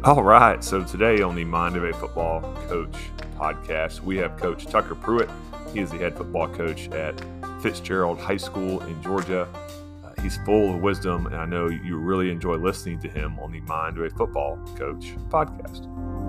All right. So today on the Mind of a Football Coach podcast, we have Coach Tucker Pruitt. He is the head football coach at Fitzgerald High School in Georgia. He's full of wisdom, and I know you really enjoy listening to him on the Mind of a Football Coach podcast.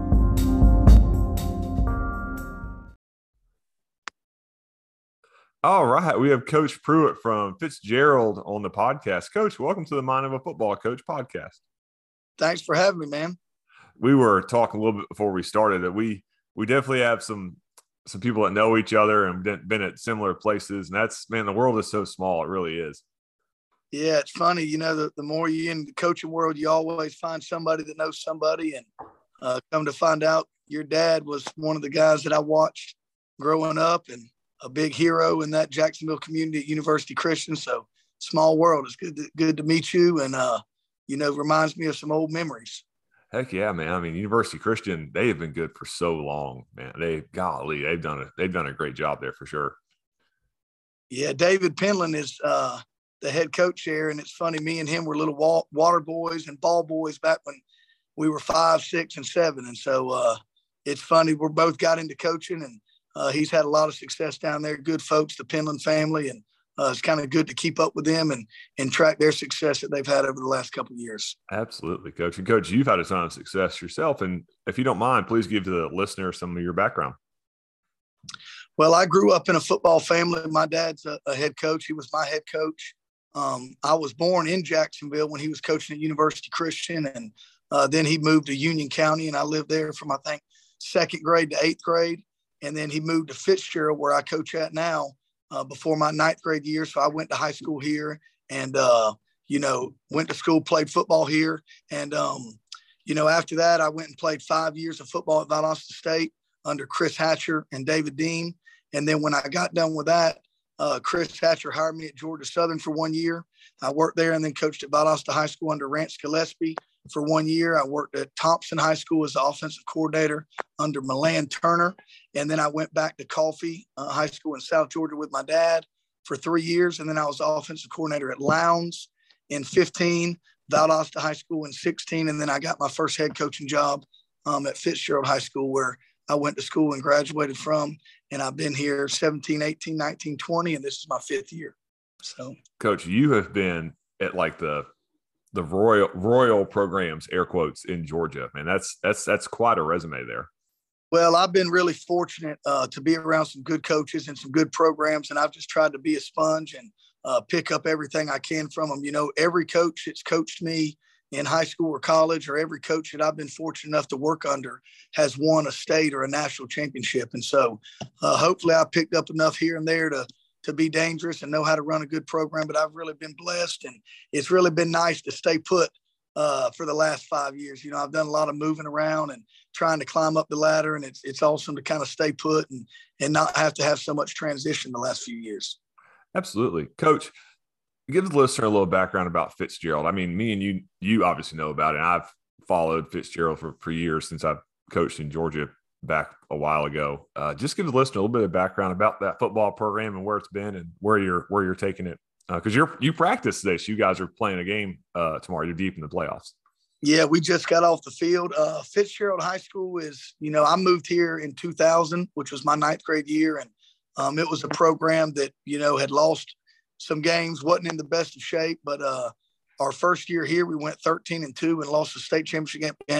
All right. We have Coach Pruitt from Fitzgerald on the podcast. Coach, welcome to the Mind of a Football Coach podcast. Thanks for having me, man. We were talking a little bit before we started that we definitely have some people that know each other and been at similar places. And that's, man, the world is so small. It really is. Yeah, it's funny. You know, the more you're in the coaching world, you always find somebody that knows somebody. And come to find out, your dad was one of the guys that I watched growing up and a big hero in that Jacksonville community at University Christian. So small world. It's good to meet you. And, reminds me of some old memories. Heck yeah, man. I mean, University Christian, they have been good for so long, man. They've done a great job there for sure. Yeah, David Penland is the head coach there, and it's funny, me and him were little water boys and ball boys back when we were 5, 6, and 7. And so it's funny, we're both got into coaching, and he's had a lot of success down there. Good folks, the Penland family, and it's kind of good to keep up with them and track their success that they've had over the last couple of years. Absolutely, Coach. And Coach, you've had a ton of success yourself. And if you don't mind, please give to the listener some of your background. Well, I grew up in a football family. My dad's a head coach. He was my head coach. I was born in Jacksonville when he was coaching at University Christian. And then he moved to Union County, and I lived there from, I think, 2nd grade to 8th grade. And then he moved to Fitzgerald, where I coach at now. Before my 9th grade year. So I went to high school here and, went to school, played football here. And, after that, I went and played 5 years of football at Valdosta State under Chris Hatcher and David Dean. And then when I got done with that, Chris Hatcher hired me at Georgia Southern for 1 year. I worked there and then coached at Valdosta High School under Rance Gillespie for 1 year. I worked at Thompson High School as the offensive coordinator under Milan Turner. And then I went back to Coffee High School in South Georgia with my dad for 3 years. And then I was the offensive coordinator at Lowndes in 15, Valdosta High School in 16. And then I got my first head coaching job at Fitzgerald High School, where I went to school and graduated from. And I've been here 17, 18, 19, 20, and this is my 5th year. So, Coach, you have been at like the royal programs, air quotes, in Georgia. Man, that's quite a resume there. Well, I've been really fortunate to be around some good coaches and some good programs, and I've just tried to be a sponge and pick up everything I can from them. You know, every coach that's coached me in high school or college, or every coach that I've been fortunate enough to work under, has won a state or a national championship. And so hopefully I picked up enough here and there to be dangerous and know how to run a good program. But I've really been blessed, and it's really been nice to stay put for the last 5 years. You know, I've done a lot of moving around and trying to climb up the ladder, and it's awesome to kind of stay put and not have to have so much transition the last few years. Absolutely. Coach, give the listener a little background about Fitzgerald. I mean, me and you obviously know about it. I've followed Fitzgerald for years since I've coached in Georgia back a while ago. Just give the listener a little bit of background about that football program and where it's been and where you're taking it. Because you practice this. You guys are playing a game tomorrow. You're deep in the playoffs. Yeah, we just got off the field. Fitzgerald High School is, I moved here in 2000, which was my 9th grade year. And it was a program that, had lost some games, wasn't in the best of shape. But our first year here, we went 13-2 and lost the state championship game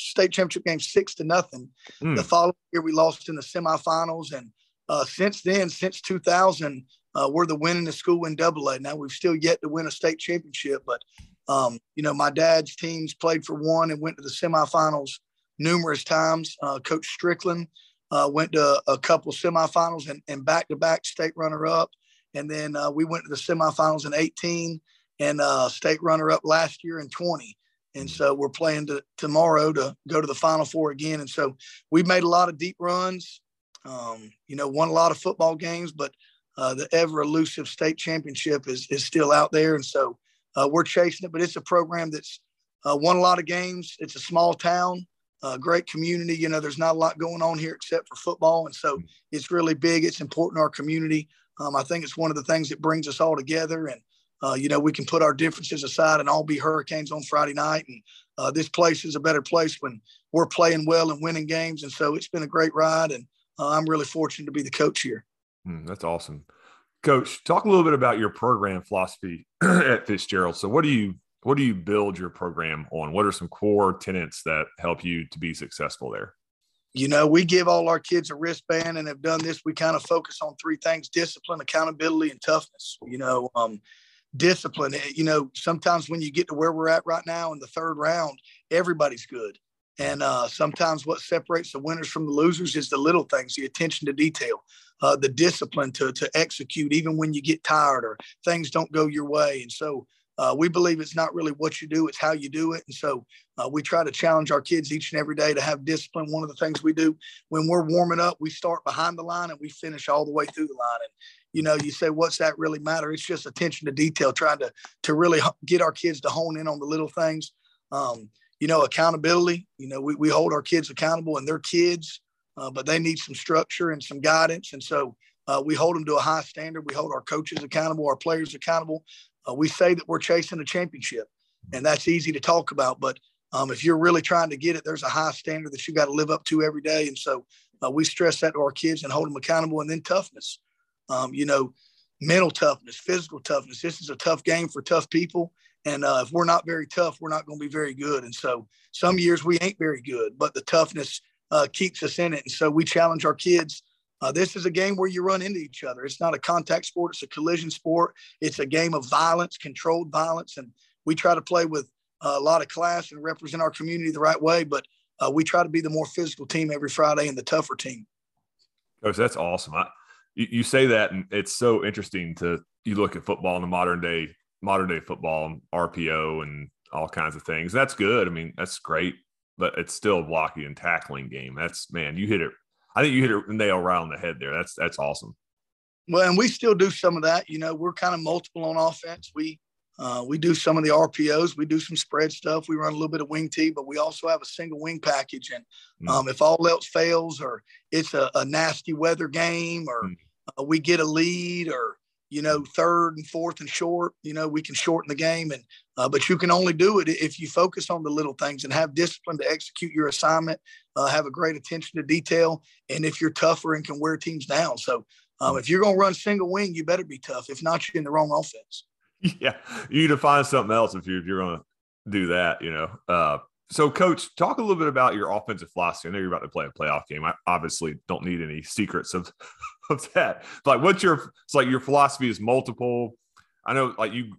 6-0. The following year, we lost in the semifinals. And since then, since 2000, we're the winningest school in AA. Now, we've still yet to win a state championship, but my dad's teams played for one and went to the semifinals numerous times. Coach Strickland went to a couple semifinals and back-to-back state runner-up. And then we went to the semifinals in 18 and state runner-up last year in 20. And so we're playing tomorrow to go to the Final Four again. And so we've made a lot of deep runs, won a lot of football games, but the ever-elusive state championship is still out there. And so we're chasing it, but it's a program that's won a lot of games. It's a small town, great community. There's not a lot going on here except for football. And so it's really big. It's important to our community. I think it's one of the things that brings us all together. And, we can put our differences aside and all be Hurricanes on Friday night and this place is a better place when we're playing well and winning games. And so it's been a great ride, and I'm really fortunate to be the coach here. That's awesome. Coach, talk a little bit about your program philosophy at Fitzgerald. So what do you build your program on? What are some core tenets that help you to be successful there? We give all our kids a wristband and have done this. We kind of focus on three things: discipline, accountability, and toughness. Discipline, sometimes when you get to where we're at right now in the third round, everybody's good. And sometimes what separates the winners from the losers is the little things, the attention to detail, the discipline to execute, even when you get tired or things don't go your way. And so we believe it's not really what you do, it's how you do it. And so we try to challenge our kids each and every day to have discipline. One of the things we do when we're warming up, we start behind the line and we finish all the way through the line. And you say, what's that really matter? It's just attention to detail, trying to really get our kids to hone in on the little things. Accountability, we hold our kids accountable, and they're kids, but they need some structure and some guidance. And so we hold them to a high standard. We hold our coaches accountable, our players accountable. We say that we're chasing a championship, and that's easy to talk about. But if you're really trying to get it, there's a high standard that you got to live up to every day. And so we stress that to our kids and hold them accountable. And then toughness. Mental toughness, physical toughness. This is a tough game for tough people. And if we're not very tough, we're not going to be very good. And so some years we ain't very good, but the toughness keeps us in it. And so we challenge our kids. This is a game where you run into each other. It's not a contact sport. It's a collision sport. It's a game of violence, controlled violence. And we try to play with a lot of class and represent our community the right way. But we try to be the more physical team every Friday and the tougher team. Coach, that's awesome. You say that, and it's so interesting you look at football in the modern day football and RPO and all kinds of things. That's good. I mean, that's great, but it's still a blocking and tackling game. You hit it. I think you hit a nail right on the head there. That's awesome. Well, and we still do some of that. We're kind of multiple on offense. We do some of the RPOs. We do some spread stuff. We run a little bit of wing tee, but we also have a single wing package. And if all else fails, or it's a nasty weather game, or we get a lead, or third and fourth and short, we can shorten the game. And but you can only do it if you focus on the little things and have discipline to execute your assignment, have a great attention to detail, and if you're tougher and can wear teams down. So if you're going to run single wing, you better be tough. If not, you're in the wrong offense. Yeah, you need to find something else if you're going to do that. So, Coach, talk a little bit about your offensive philosophy. I know you're about to play a playoff game. I obviously don't need any secrets of that. But it's like your philosophy is multiple. I know,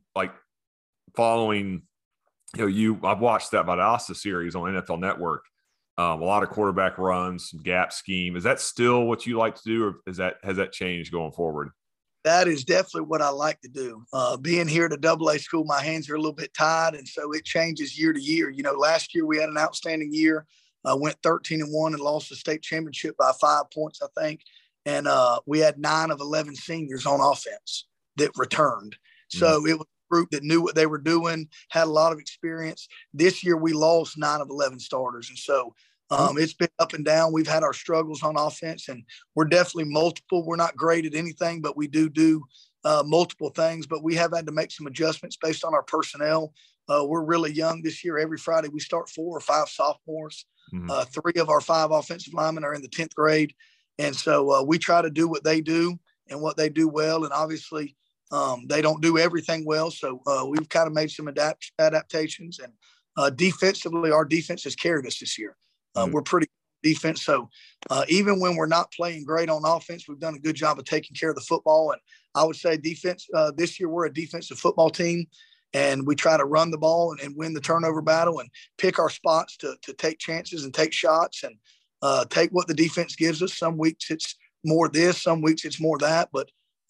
following, I've watched that Valdosta series on NFL Network. A lot of quarterback runs, gap scheme. Is that still what you like to do, or has that changed going forward? That is definitely what I like to do. Being here at a AA school, my hands are a little bit tied, and so it changes year to year. Last year we had an outstanding year, went 13-1 and lost the state championship by 5 points, I think. And we had 9 of 11 seniors on offense that returned. So it was a group that knew what they were doing, had a lot of experience. This year we lost 9 of 11 starters, and so it's been up and down. We've had our struggles on offense, and we're definitely multiple. We're not great at anything, but we do multiple things. But we have had to make some adjustments based on our personnel. We're really young this year. Every Friday we start 4 or 5 sophomores. 3 of our 5 offensive linemen are in the 10th grade. And so we try to do what they do and what they do well. And obviously they don't do everything well. So we've kind of made some adaptations. And defensively, our defense has carried us this year. We're pretty defense. So even when we're not playing great on offense, we've done a good job of taking care of the football. And I would say defense this year, we're a defensive football team, and we try to run the ball and win the turnover battle and pick our spots to take chances and take shots and take what the defense gives us. Some weeks it's more this, some weeks it's more that. But,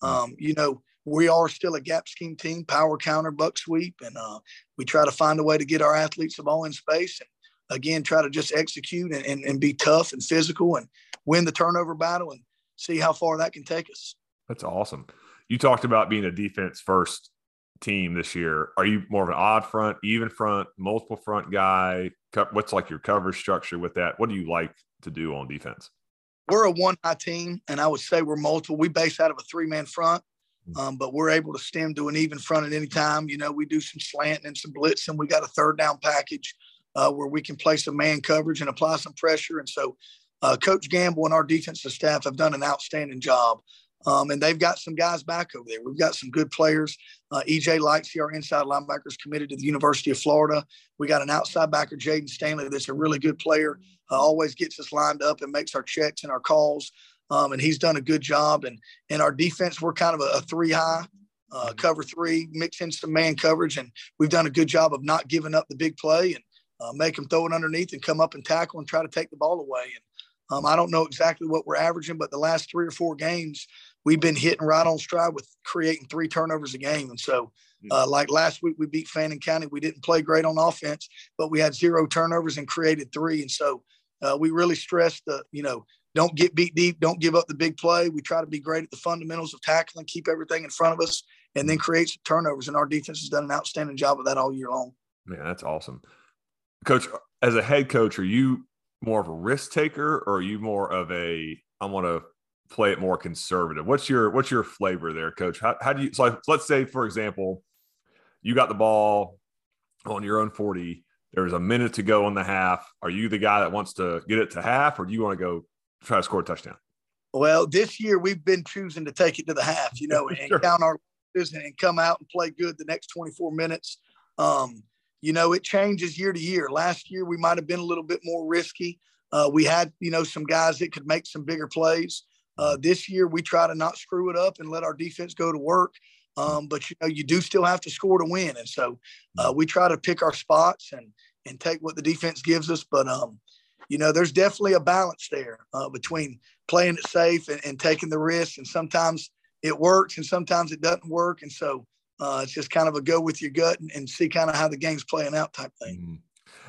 we are still a gap scheme team, power counter, buck sweep. And we try to find a way to get our athletes the ball in space. And, again, try to just execute and be tough and physical and win the turnover battle and see how far that can take us. That's awesome. You talked about being a defense first team this year. Are you more of an odd front, even front, multiple front guy? What's like your coverage structure with that? What do you like to do on defense? We're a one high team, and I would say we're multiple. We base out of a 3-man front, but we're able to stem to an even front at any time. We do some slant and some blitz, and we got a third down package. where we can play some man coverage and apply some pressure. And so Coach Gamble and our defensive staff have done an outstanding job. And they've got some guys back over there. We've got some good players. EJ Lightsey, our inside linebacker, is committed to the University of Florida. We got an outside backer, Jaden Stanley, that's a really good player. Always gets us lined up and makes our checks and our calls. And he's done a good job. And our defense, we're kind of a three-high, cover three, mix in some man coverage. And we've done a good job of not giving up the big play and make them throw it underneath and come up and tackle and try to take the ball away. And I don't know exactly what we're averaging, but the last 3 or 4 games, we've been hitting right on stride with creating 3 turnovers a game. And so like last week, we beat Fannin County. We didn't play great on offense, but we had 0 turnovers and created 3. And so we really stressed don't get beat deep. Don't give up the big play. We try to be great at the fundamentals of tackling, keep everything in front of us, and then create some turnovers. And our defense has done an outstanding job of that all year long. Man, that's awesome. Coach, as a head coach, are you more of a risk taker, or are you more of I want to play it more conservative? What's your flavor there, Coach? How do you, so let's say, for example, you got the ball on your own 40, there's a minute to go in the half. Are you the guy that wants to get it to half, or do you want to go try to score a touchdown? Well, this year we've been choosing to take it to the half, and Sure. count our losses and come out and play good the next 24 minutes. It changes year to year. Last year we might have been a little bit more risky. We had, some guys that could make some bigger plays. This year we try to not screw it up and let our defense go to work. But you do still have to score to win. And so we try to pick our spots and take what the defense gives us. But, there's definitely a balance there between playing it safe and taking the risk. And sometimes it works and sometimes it doesn't work. And so it's just kind of a go with your gut and see kind of how the game's playing out type thing.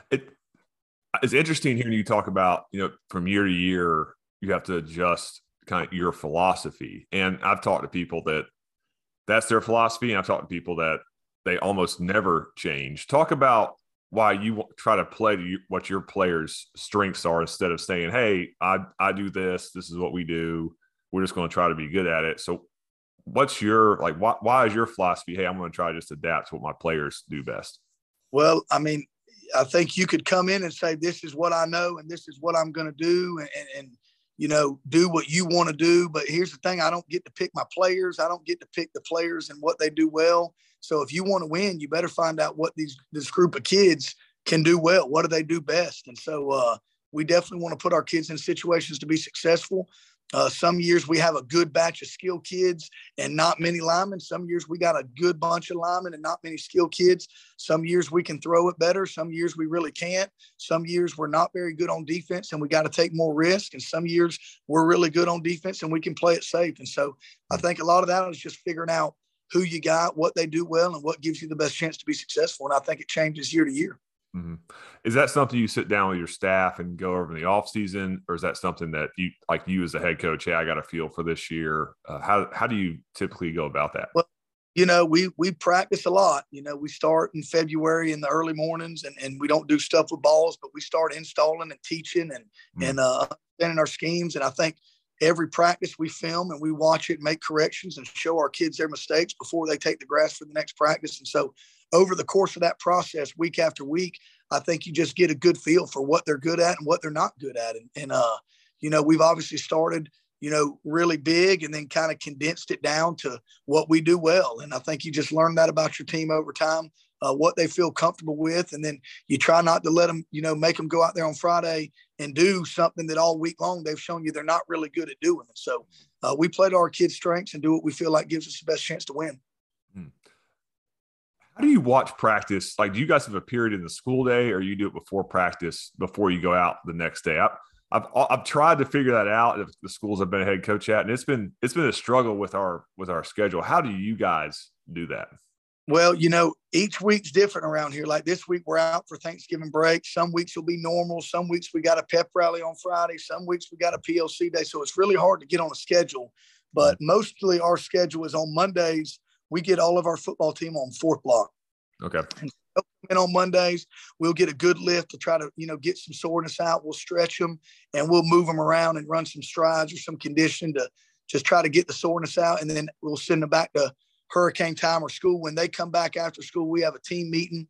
It's interesting hearing you talk about, from year to year, you have to adjust kind of your philosophy. And I've talked to people that's their philosophy. And I've talked to people that they almost never change. Talk about why you try to play to what your players' strengths are instead of saying, hey, I do this. This is what we do. We're just going to try to be good at it. So what's your, why is your philosophy, hey, I'm going to try to just adapt to what my players do best? Well, I think you could come in and say, this is what I know and this is what I'm going to do and do what you want to do. But here's the thing. I don't get to pick my players. I don't get to pick the players and what they do well. So if you want to win, you better find out what this group of kids can do well. What do they do best? And so we definitely want to put our kids in situations to be successful. Some years we have a good batch of skilled kids and not many linemen. Some years we got a good bunch of linemen and not many skilled kids. Some years we can throw it better. Some years we really can't. Some years we're not very good on defense and we got to take more risk. And some years we're really good on defense and we can play it safe. And so I think a lot of that is just figuring out who you got, what they do well, and what gives you the best chance to be successful. And I think it changes year to year. Mm-hmm. Is that something you sit down with your staff and go over in the off season, or is that something that you as a head coach, hey, I got a feel for this year? How do you typically go about that? Well, we practice a lot. We start in February in the early mornings and we don't do stuff with balls, but we start installing and teaching and understanding our schemes. And I think every practice we film and we watch it, make corrections and show our kids their mistakes before they take the grass for the next practice. And so over the course of that process, week after week, I think you just get a good feel for what they're good at and what they're not good at. And we've obviously started, really big and then kind of condensed it down to what we do well. And I think you just learn that about your team over time, what they feel comfortable with. And then you try not to let them, make them go out there on Friday and do something that all week long they've shown you they're not really good at doing. And so we play to our kids' strengths and do what we feel like gives us the best chance to win. How do you watch practice? Do you guys have a period in the school day, or you do it before practice, before you go out the next day? I've tried to figure that out at the schools I've been a head coach at, and it's been a struggle with our schedule. How do you guys do that? Well, each week's different around here. Like this week, we're out for Thanksgiving break. Some weeks will be normal. Some weeks we got a pep rally on Friday. Some weeks we got a PLC day. So it's really hard to get on a schedule. But mostly our schedule is on Mondays. We get all of our football team on fourth block. Okay. And on Mondays, we'll get a good lift to try to, get some soreness out. We'll stretch them and we'll move them around and run some strides or some condition to just try to get the soreness out. And then we'll send them back to hurricane time or school. When they come back after school, we have a team meeting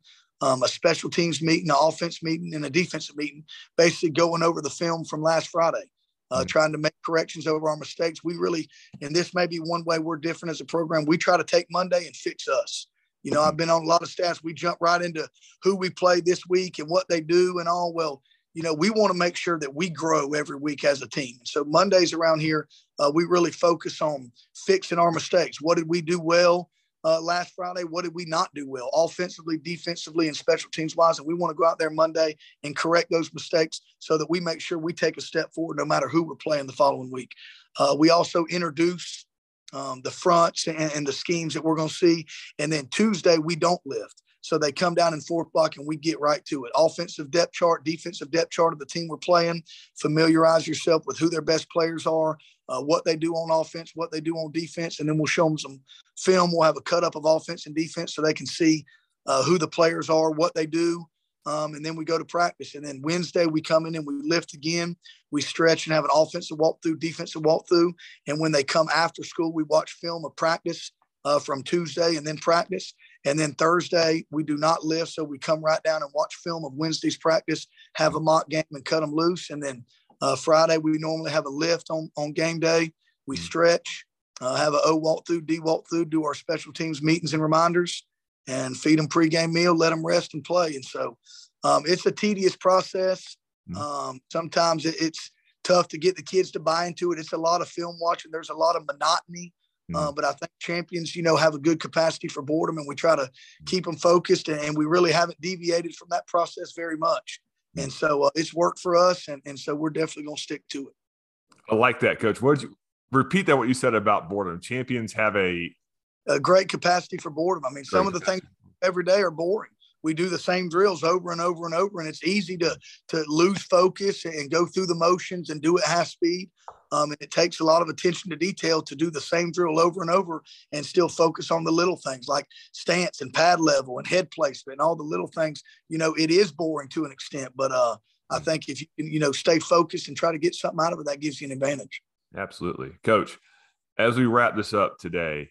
a special teams meeting, an offense meeting, and a defensive meeting, basically going over the film from last Friday, trying to make corrections over our mistakes. We really, and this may be one way we're different as a program, we try to take Monday and fix us. You know, I've been on a lot of staffs. We jump right into who we play this week and what they do and all. Well, you know, we want to make sure that we grow every week as a team. So Mondays around here, we really focus on fixing our mistakes. What did we do well last Friday? What did we not do well, offensively, defensively, and special teams wise? And we want to go out there Monday and correct those mistakes so that we make sure we take a step forward no matter who we're playing the following week. We also introduce the fronts and the schemes that we're going to see. And then Tuesday, we don't lift. So they come down in 4 o'clock and we get right to it. Offensive depth chart, defensive depth chart of the team we're playing. Familiarize yourself with who their best players are, what they do on offense, what they do on defense. And then we'll show them some film. We'll have a cut up of offense and defense so they can see who the players are, what they do. And then we go to practice. And then Wednesday we come in and we lift again. We stretch and have an offensive walkthrough, defensive walkthrough. And when they come after school, we watch film of practice from Tuesday and then practice. And then Thursday, we do not lift. So we come right down and watch film of Wednesday's practice, have a mock game and cut them loose. And then Friday, we normally have a lift on game day. We stretch, have a O walkthrough, D walkthrough, do our special teams meetings and reminders, and feed them pregame meal, let them rest and play. And so it's a tedious process. Sometimes it's tough to get the kids to buy into it. It's a lot of film watching. There's a lot of monotony. But I think champions, you know, have a good capacity for boredom, and we try to keep them focused, and we really haven't deviated from that process very much. And so it's worked for us, and so we're definitely going to stick to it. I like that, Coach. Would you repeat that, what you said about boredom? Champions have a great capacity for boredom. I mean, some of the things every day are boring. We do the same drills over and over and over, and it's easy to lose focus and go through the motions and do it half speed. And it takes a lot of attention to detail to do the same drill over and over and still focus on the little things like stance and pad level and head placement and all the little things. You know, it is boring to an extent, but I think if you can, you know, stay focused and try to get something out of it, that gives you an advantage. Absolutely. Coach, as we wrap this up today,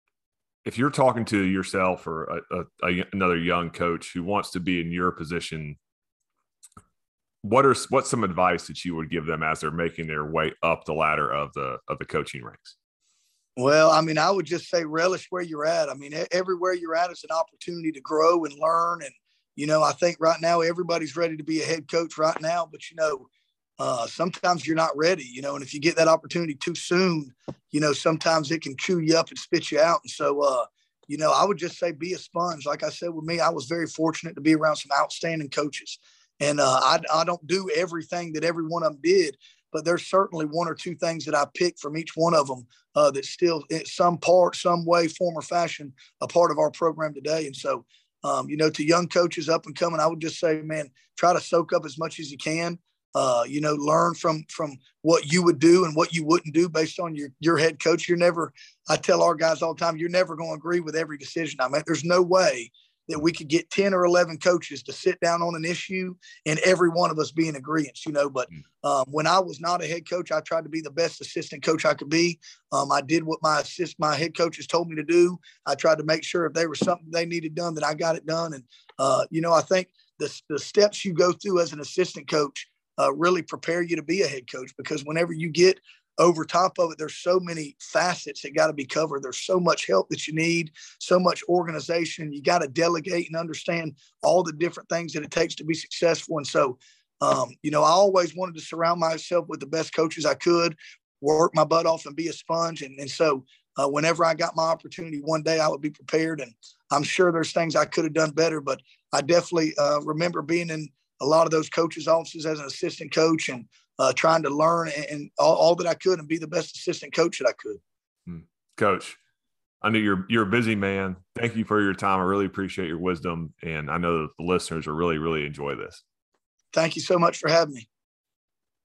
if you're talking to yourself or another young coach who wants to be in your position, what's some advice that you would give them as they're making their way up the ladder of the coaching ranks? Well, I mean, I would just say relish where you're at. I mean, everywhere you're at is an opportunity to grow and learn. And, you know, I think right now everybody's ready to be a head coach right now, but, you know, sometimes you're not ready, you know, and if you get that opportunity too soon, you know, sometimes it can chew you up and spit you out. And so, you know, I would just say be a sponge. Like I said, with me, I was very fortunate to be around some outstanding coaches. And I don't do everything that every one of them did, but there's certainly one or two things that I picked from each one of them that's still in some part, some way, form, or fashion a part of our program today. And so, you know, to young coaches up and coming, I would just say, man, try to soak up as much as you can. You know, learn from what you would do and what you wouldn't do based on your head coach. I tell our guys all the time, you're never going to agree with every decision I make. There's no way that we could get 10 or 11 coaches to sit down on an issue and every one of us be in agreement, you know. But when I was not a head coach, I tried to be the best assistant coach I could be. I did what my head coaches told me to do. I tried to make sure if there was something they needed done, that I got it done. And, you know, I think the steps you go through as an assistant coach really prepare you to be a head coach, because whenever you get over top of it, there's so many facets that got to be covered. There's so much help that you need, so much organization. You got to delegate and understand all the different things that it takes to be successful. And so, you know, I always wanted to surround myself with the best coaches I could, work my butt off and be a sponge. And so whenever I got my opportunity one day, I would be prepared. And I'm sure there's things I could have done better, but I definitely remember being in a lot of those coaches' offices as an assistant coach and trying to learn and all that I could and be the best assistant coach that I could. Coach, I know you're a busy man. Thank you for your time. I really appreciate your wisdom, and I know that the listeners will really, really enjoy this. Thank you so much for having me.